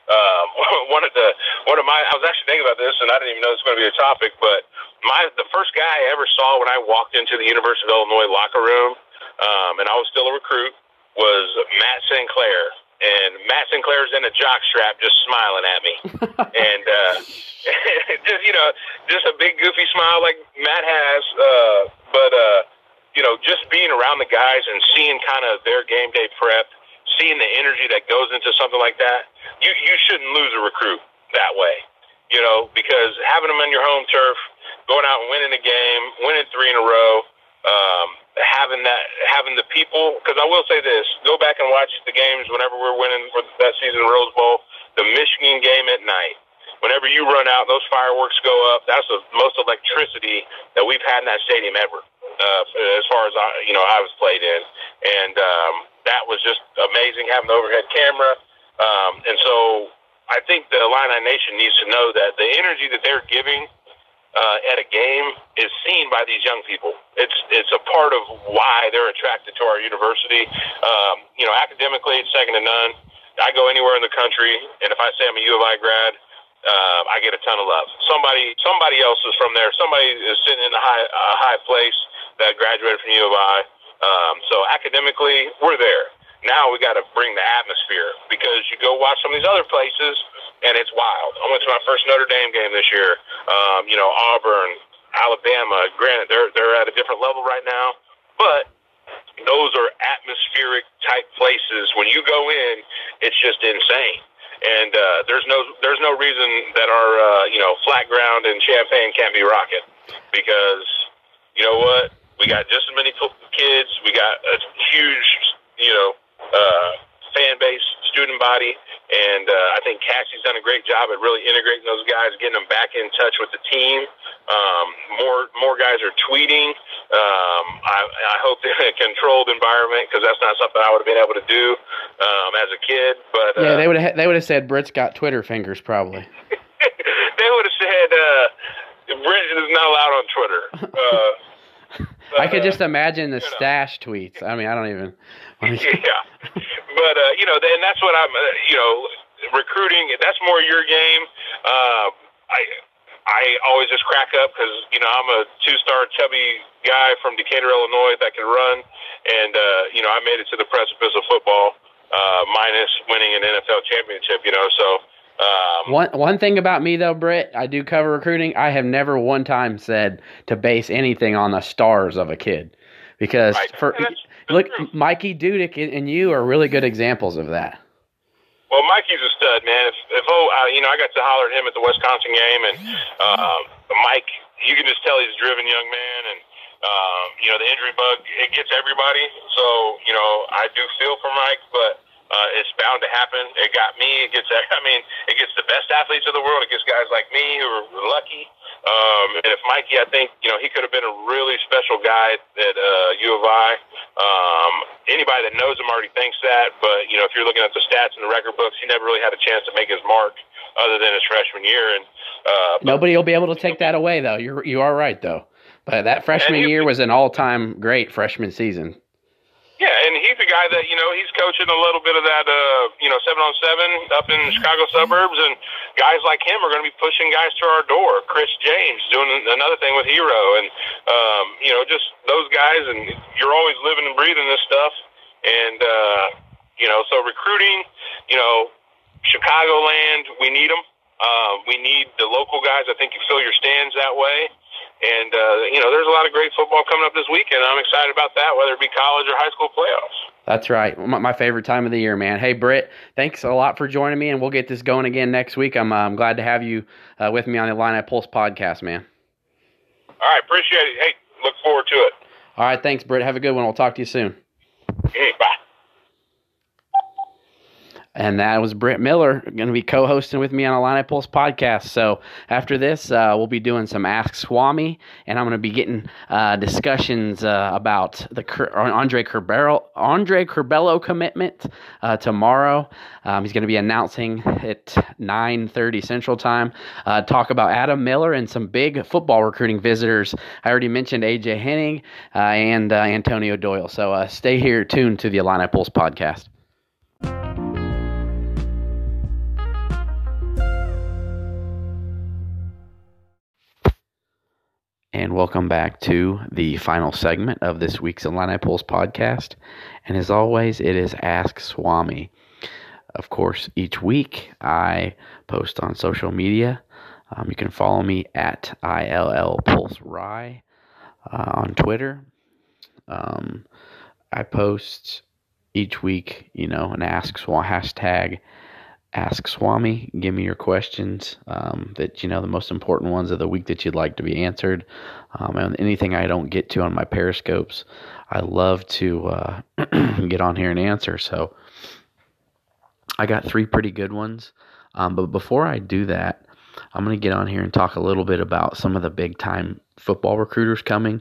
I was actually thinking about this, and I didn't even know this was going to be a topic. But the first guy I ever saw when I walked into the University of Illinois locker room, and I was still a recruit, was Matt Sinclair. And Matt Sinclair's in a jock strap, just smiling at me, and just a big goofy smile like Matt has. But just being around the guys and seeing kind of their game day prep, seeing the energy that goes into something like that, you shouldn't lose a recruit that way. Because having them on your home turf, going out and winning a game, winning 3 in a row. Having the people, because I will say this, go back and watch the games whenever we're winning for that season Rose Bowl, the Michigan game at night. Whenever you run out, those fireworks go up. That's the most electricity that we've had in that stadium ever, as far as I was played in. And that was just amazing, having the overhead camera. And so I think the Illini Nation needs to know that the energy that they're giving at a game is seen by these young people. It's a part of why they're attracted to our university. Academically, it's second to none. I go anywhere in the country, and if I say I'm a U of I grad, I get a ton of love. Somebody else is from there. Somebody is sitting in a high place that graduated from U of I. So academically, we're there. Now we got to bring the atmosphere, because you go watch some of these other places, and it's wild. I went to my first Notre Dame game this year. Auburn, Alabama. Granted, they're at a different level right now, but those are atmospheric type places. When you go in, it's just insane. And there's no reason that our flat ground in Champaign can't be rocking, because you know what? We got just as many kids. We got a huge fan base, student body, and I think Cassie's done a great job at really integrating those guys, getting them back in touch with the team. More guys are tweeting. I hope they're in a controlled environment, because that's not something I would have been able to do as a kid. But yeah, they would have said Britt's got Twitter fingers, probably. They would have said Britt is not allowed on Twitter. I could just imagine the stash tweets. I mean, I don't even. Yeah, but and that's what I'm. Recruiting. That's more your game. I always just crack up, because I'm a 2-star chubby guy from Decatur, Illinois, that can run, and I made it to the precipice of football, minus winning an NFL championship. So. One thing about me, though, Britt, I do cover recruiting. I have never one time said to base anything on the stars of a kid, because look, Mikey Dudick and you are really good examples of that. Well, Mikey's a stud, man. I got to holler at him at the Wisconsin game, and Mike, you can just tell he's a driven young man, and the injury bug, it gets everybody. So I do feel for Mike, but. It's bound to happen. It got me. It gets the best athletes of the world. It gets guys like me who are lucky. And if Mikey, I think, he could have been a really special guy at U of I. Anybody that knows him already thinks that. But, if you're looking at the stats in the record books, he never really had a chance to make his mark other than his freshman year. And nobody will be able to take that away, though. You are right, though. But that freshman year was an all-time great freshman season. Yeah, and he's a guy that, he's coaching a little bit of that, 7-on-7 up in the Chicago suburbs, and guys like him are going to be pushing guys to our door. Chris James doing another thing with Hero, and, just those guys, and you're always living and breathing this stuff. And, so recruiting, Chicagoland, we need them. We need the local guys. I think you fill your stands that way. And, there's a lot of great football coming up this weekend. I'm excited about that, whether it be college or high school playoffs. That's right. My favorite time of the year, man. Hey, Britt, thanks a lot for joining me, and we'll get this going again next week. I'm glad to have you with me on the Illini Pulse podcast, man. All right, appreciate it. Hey, look forward to it. All right, thanks, Britt. Have a good one. We'll talk to you soon. Bye. And that was Britt Miller, going to be co-hosting with me on Illini Pulse podcast. So after this, we'll be doing some Ask Swami, and I'm going to be getting discussions about the Andre Curbelo commitment tomorrow. He's going to be announcing at 9:30 Central Time. Talk about Adam Miller and some big football recruiting visitors. I already mentioned A.J. Henning and Antonio Doyle. So stay here tuned to the Illini Pulse podcast. And welcome back to the final segment of this week's Illini Pulse podcast. And as always, it is Ask Swami. Of course, each week I post on social media. You can follow me at ILLPulseRye on Twitter. I post each week, an hashtag Ask Swami. Give me your questions that, the most important ones of the week that you'd like to be answered. And anything I don't get to on my Periscopes, I love to get on here and answer. So I got 3 pretty good ones. But before I do that, I'm going to get on here and talk a little bit about some of the big-time football recruits coming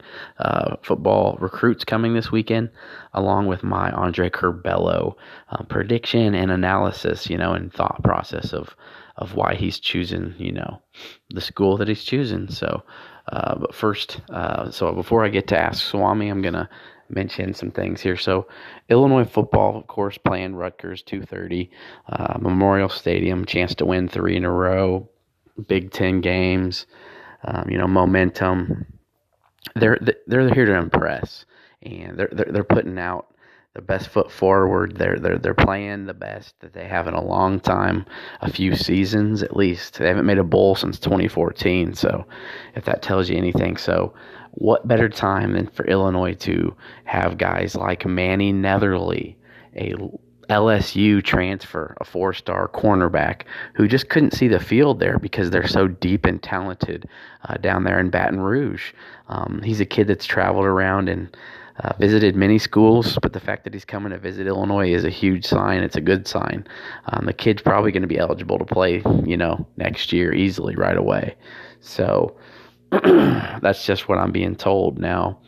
this weekend, along with my Andre Curbelo prediction and analysis, and thought process of why he's choosing, the school that he's choosing. So, but first, before I get to Ask Swami, I'm going to mention some things here. So, Illinois football, of course, playing Rutgers 2:30, Memorial Stadium, chance to win 3 in a row, Big Ten games, momentum. They're here to impress, and they're putting out the best foot forward. They're playing the best that they have in a long time, a few seasons at least. They haven't made a bowl since 2014. So, if that tells you anything, so what better time than for Illinois to have guys like Manny Netherly, a LSU transfer, a 4-star cornerback who just couldn't see the field there because they're so deep and talented down there in Baton Rouge. He's a kid that's traveled around and visited many schools, but the fact that he's coming to visit Illinois is a huge sign. It's a good sign. The kid's probably going to be eligible to play, next year easily right away. So that's just what I'm being told now.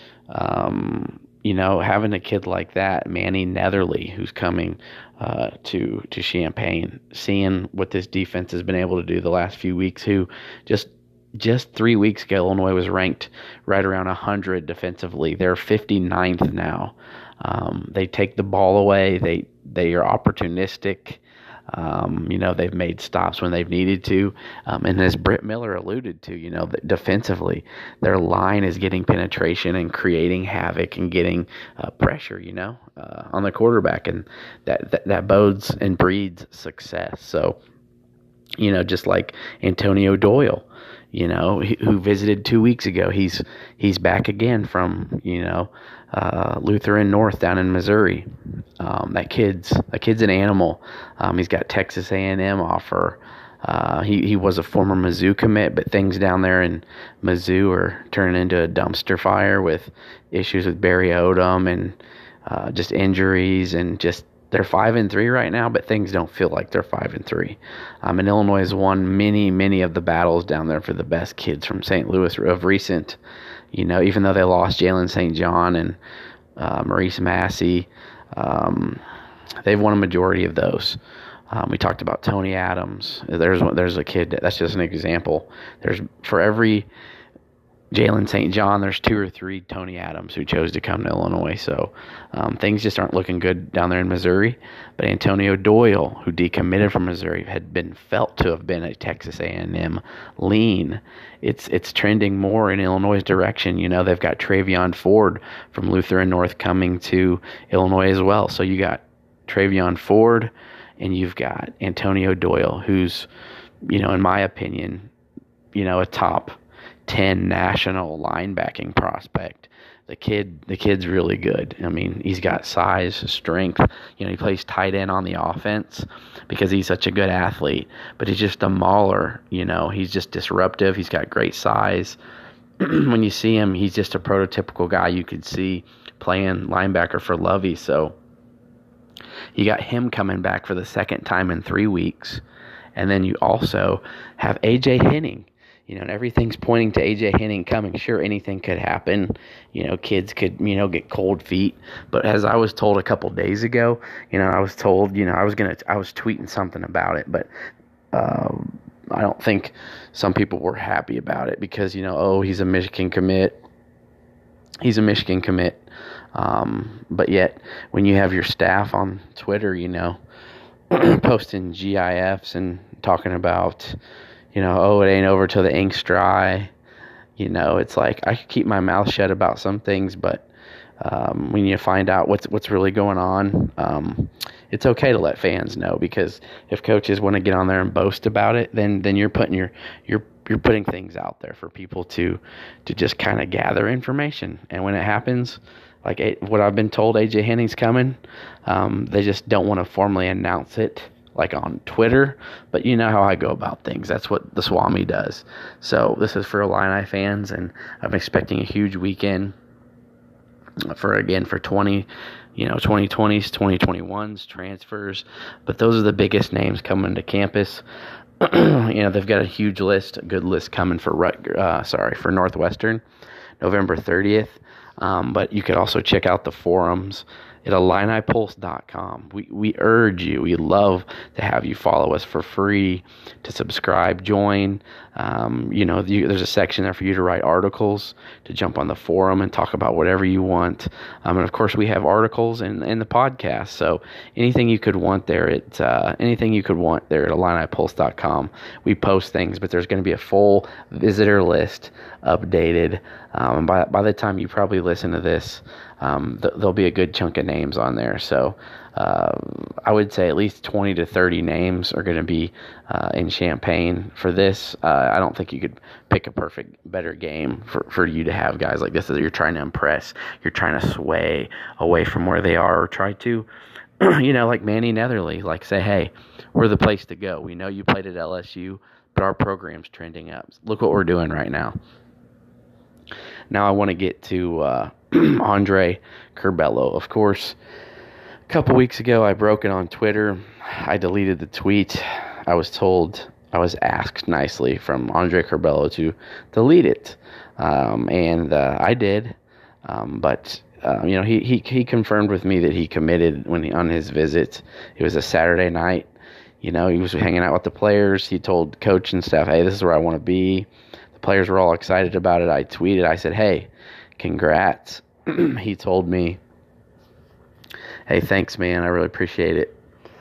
Having a kid like that, Manny Netherly, who's coming to Champaign, seeing what this defense has been able to do the last few weeks, who just 3 weeks ago, Illinois was ranked right around 100 defensively. They're 59th now. They take the ball away. They are opportunistic. They've made stops when they've needed to. And as Britt Miller alluded to, defensively, their line is getting penetration and creating havoc and getting pressure, on the quarterback. And that bodes and breeds success. So, just like Antonio Doyle, who visited 2 weeks ago, he's back again from, Lutheran North down in Missouri. That kid's an animal. He's got Texas A&M offer. He was a former Mizzou commit, but things down there in Mizzou are turning into a dumpster fire with issues with Barry Odom and just injuries and just. They're 5-3 right now, but things don't feel like they're 5-3. And Illinois has won many of the battles down there for the best kids from St. Louis of recent. Even though they lost Jalen St. John and Maurice Massey, they've won a majority of those. We talked about Tony Adams. There's a kid that's just an example. For every Jalen St. John, there's 2 or 3 Tony Adams who chose to come to Illinois. So things just aren't looking good down there in Missouri. But Antonio Doyle, who decommitted from Missouri, had been felt to have been a Texas A&M lean. It's trending more in Illinois' direction. They've got Travion Ford from Lutheran North coming to Illinois as well. So you got Travion Ford and you've got Antonio Doyle, who's, in my opinion, a top 10 national linebacking prospect. The kid's really good. I mean, he's got size, strength. He plays tight end on the offense because he's such a good athlete, but he's just a mauler. He's just disruptive. He's got great size. When you see him, he's just a prototypical guy you could see playing linebacker for Lovey. So You got him coming back for the second time in 3 weeks. And then you also have A.J. Henning. And everything's pointing to A.J. Henning coming. Sure, anything could happen. Kids could, get cold feet. But as I was told a couple days ago, I was told, I was tweeting something about it. But I don't think some people were happy about it because, he's a Michigan commit. He's a Michigan commit. But yet, when you have your staff on Twitter, posting GIFs and talking about, it ain't over till the ink's dry. It's like I could keep my mouth shut about some things, but when you find out what's really going on, it's okay to let fans know, because if coaches want to get on there and boast about it, then you're putting you're putting things out there for people to just kind of gather information. And when it happens, like what I've been told, A.J. Henning's coming, they just don't want to formally announce it like on Twitter, but you know how I go about things. That's what the Swami does. So this is for Illini fans, and I'm expecting a huge weekend for 2020s, 2021s, transfers. But those are the biggest names coming to campus. They've got a huge list, a good list coming for Northwestern, November 30th. But you could also check out the forums at IlliniPulse.com. We urge you, we love to have you follow us for free, to subscribe, join. There's a section there for you to write articles, to jump on the forum and talk about whatever you want. And of course, we have articles and the podcast. So anything you could want there at IlliniPulse.com. We post things, but there's going to be a full visitor list updated. By the time you probably listen to this, there'll be a good chunk of names on there. So I would say at least 20 to 30 names are going to be in Champaign for this. I don't think you could pick a better game for you to have guys like this that you're trying to impress. You're trying to sway away from where they are, or try to, like Manny Netherly, like say, hey, we're the place to go. We know you played at LSU, but our program's trending up. Look what we're doing right now. Now I want to get to Andre Curbelo. Of course, a couple weeks ago I broke it on Twitter. I deleted the tweet. I was asked nicely from Andre Curbelo to delete it, and I did. But he confirmed with me that he committed on his visit. It was a Saturday night. He was hanging out with the players. He told coach and staff, "Hey, this is where I want to be." The players were all excited about it. I tweeted. I said, "Hey, congrats." He told me, "Hey, thanks, man. I really appreciate it."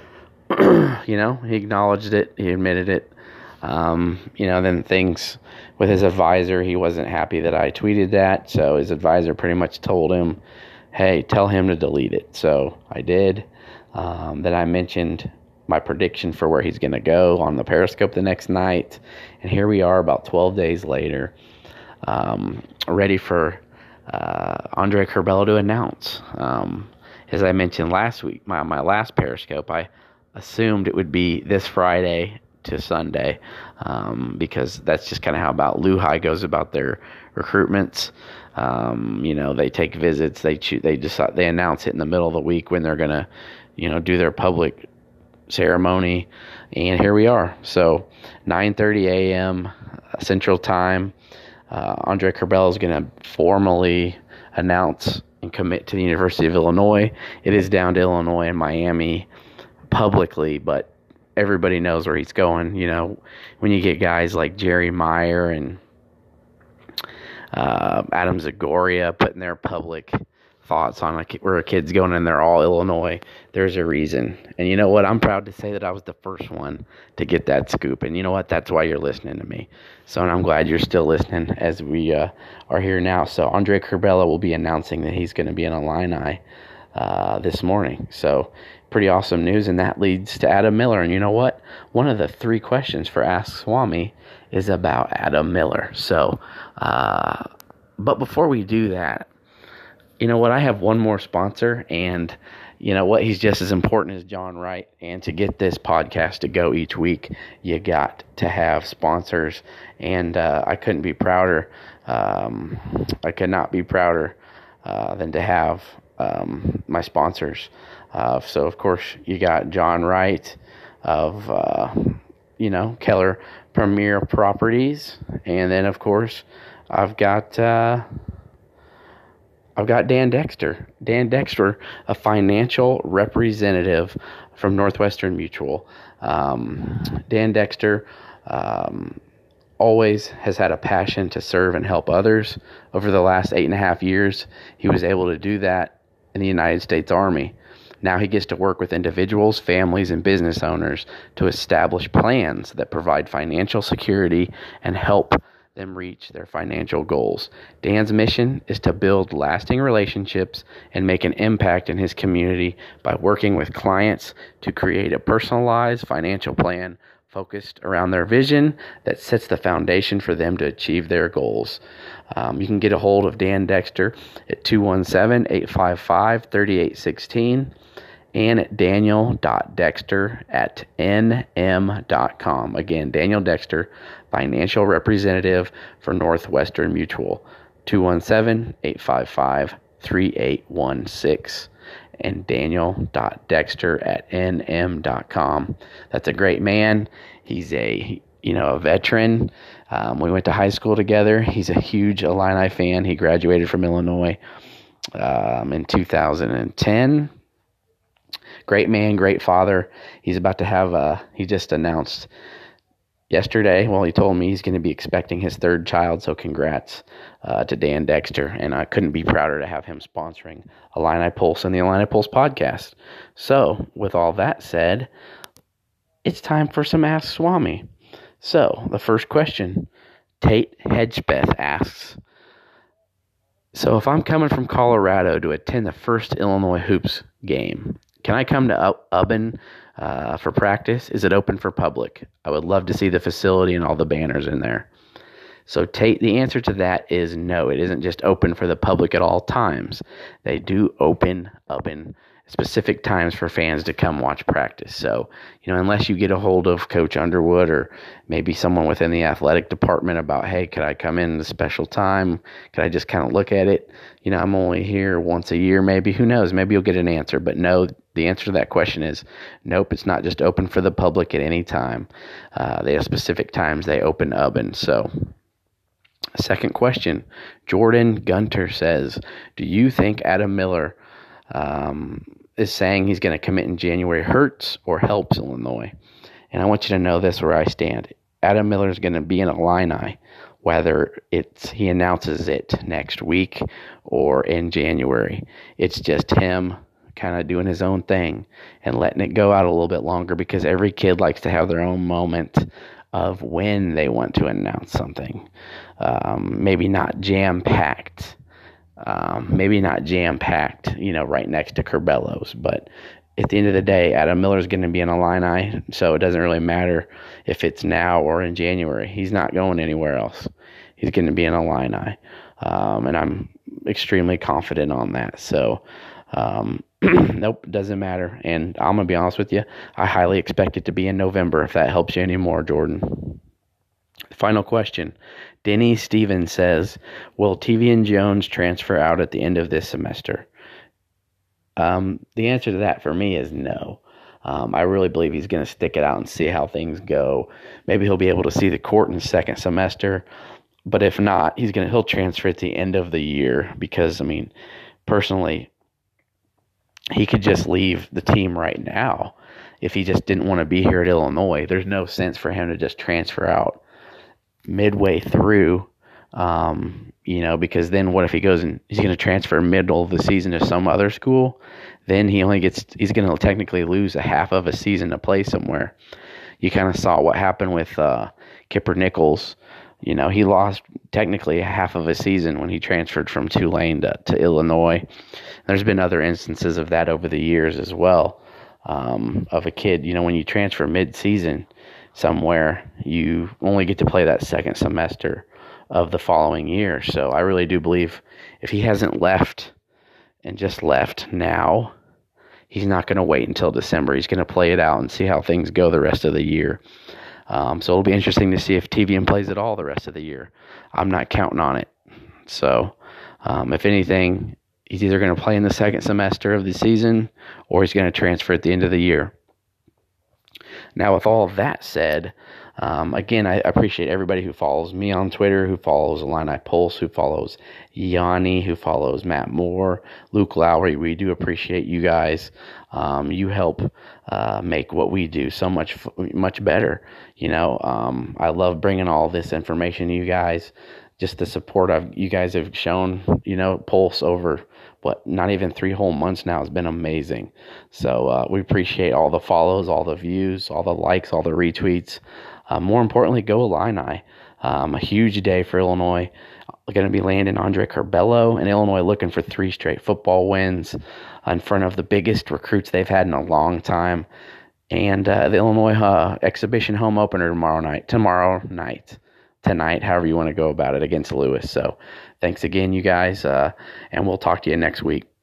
He acknowledged it. He admitted it. Then things with his advisor, he wasn't happy that I tweeted that. So his advisor pretty much told him, "Hey, tell him to delete it." So I did. Then I mentioned my prediction for where he's going to go on the Periscope the next night. And here we are about 12 days later, ready for Andre Curbelo to announce. As I mentioned last week, my last Periscope, I assumed it would be this Friday to Sunday, because that's just kind of how about Lehigh goes about their recruitments. They take visits, they announce it in the middle of the week when they're gonna, do their public ceremony, and here we are. So 9:30 a.m. Central Time, Andre Curbelo is going to formally announce and commit to the University of Illinois. It is down to Illinois and Miami publicly, but everybody knows where he's going. When you get guys like Jerry Meyer and Adam Zagoria putting their public thoughts on where a kid's going and they're all Illinois, there's a reason. And you know what? I'm proud to say that I was the first one to get that scoop. And you know what? That's why you're listening to me. So, and I'm glad you're still listening as we are here now. So Andre Curbelo will be announcing that he's going to be an Illini this morning. So pretty awesome news. And that leads to Adam Miller. And you know what? One of the 3 questions for Ask Swami is about Adam Miller. So, but before we do that, you know what? I have one more sponsor, and you know what? He's just as important as John Wright. And to get this podcast to go each week, you got to have sponsors. And I couldn't be prouder. I could not be prouder than to have my sponsors. So of course you got John Wright of Keller Premier Properties, and then of course I've got Dan Dexter. Dan Dexter, a financial representative from Northwestern Mutual. Dan Dexter always has had a passion to serve and help others. Over the last 8.5 years, he was able to do that in the United States Army. Now he gets to work with individuals, families, and business owners to establish plans that provide financial security and help them reach their financial goals. Dan's mission is to build lasting relationships and make an impact in his community by working with clients to create a personalized financial plan focused around their vision that sets the foundation for them to achieve their goals. You can get a hold of Dan Dexter at 217-855-3816 and at daniel.dexter@nm.com. Again, Daniel Dexter, financial representative for Northwestern Mutual, 217-855-3816 and daniel.dexter@nm.com. That's a great man. He's a veteran. We went to high school together. He's a huge Illini fan. He graduated from Illinois in 2010. Great man, great father. He's about to have he just announced yesterday, he told me he's going to be expecting his third child, so congrats to Dan Dexter, and I couldn't be prouder to have him sponsoring Illini Pulse and the Illini Pulse podcast. So, with all that said, it's time for some Ask Swami. So, the first question, Tate Hedgepeth asks, so if I'm coming from Colorado to attend the first Illinois Hoops game, can I come to Ubben for practice? Is it open for public? I would love to see the facility and all the banners in there. So Tate, the answer to that is no. It isn't just open for the public at all times. They do open Ubben specific times for fans to come watch practice. So, unless you get a hold of Coach Underwood or maybe someone within the athletic department about, hey, could I come in at a special time? Could I just kind of look at it? I'm only here once a year, maybe. Who knows? Maybe you'll get an answer. But no, the answer to that question is nope, it's not just open for the public at any time. They have specific times they open Ubben. So, second question, Jordan Gunter says, do you think Adam Miller is saying he's going to commit in January hurts or helps Illinois? And I want you to know this where I stand. Adam Miller is going to be an Illini, whether he announces it next week or in January. It's just him kind of doing his own thing and letting it go out a little bit longer, because every kid likes to have their own moment of when they want to announce something. Maybe not jam-packed. Right next to Curbello's. But at the end of the day, Adam Miller's going to be an Illini, so it doesn't really matter if it's now or in January. He's not going anywhere else. He's going to be an Illini. And I'm extremely confident on that. So, nope, doesn't matter. And I'm going to be honest with you, I highly expect it to be in November, if that helps you anymore, Jordan. Final question. Denny Stevens says, will Tevian Jones transfer out at the end of this semester? The answer to that for me is no. I really believe he's going to stick it out and see how things go. Maybe he'll be able to see the court in the second semester. But if not, he'll transfer at the end of the year, because, personally, he could just leave the team right now if he just didn't want to be here at Illinois. There's no sense for him to just transfer out midway through, because then what if he goes and he's going to transfer middle of the season to some other school? Then he's going to technically lose a half of a season to play somewhere. You kind of saw what happened with Kipper Nichols. He lost technically a half of a season when he transferred from Tulane to Illinois. There's been other instances of that over the years as well, of a kid, when you transfer mid-season somewhere, you only get to play that second semester of the following year. So I really do believe if he hasn't left and just left now, he's not going to wait until December. He's going to play it out and see how things go the rest of the year. So it'll be interesting to see if Tevian plays at all the rest of the year. I'm not counting on it. So if anything, He's either going to play in the second semester of the season or he's going to transfer at the end of the year. Now, with all of that said, again, I appreciate everybody who follows me on Twitter, who follows Illini Pulse, who follows Yanni, who follows Matt Moore, Luke Lowry. We do appreciate you guys. You help make what we do so much better. I love bringing all this information to you guys. Just the support you guys have shown, Pulse over not even 3 whole months now has been amazing. So we appreciate all the follows, all the views, all the likes, all the retweets. More importantly, go Illini. A huge day for Illinois. Going to be landing Andre Curbelo, and Illinois looking for 3 straight football wins in front of the biggest recruits they've had in a long time. And the Illinois exhibition home opener tonight, however you want to go about it, against Lewis. So thanks again, you guys, and we'll talk to you next week.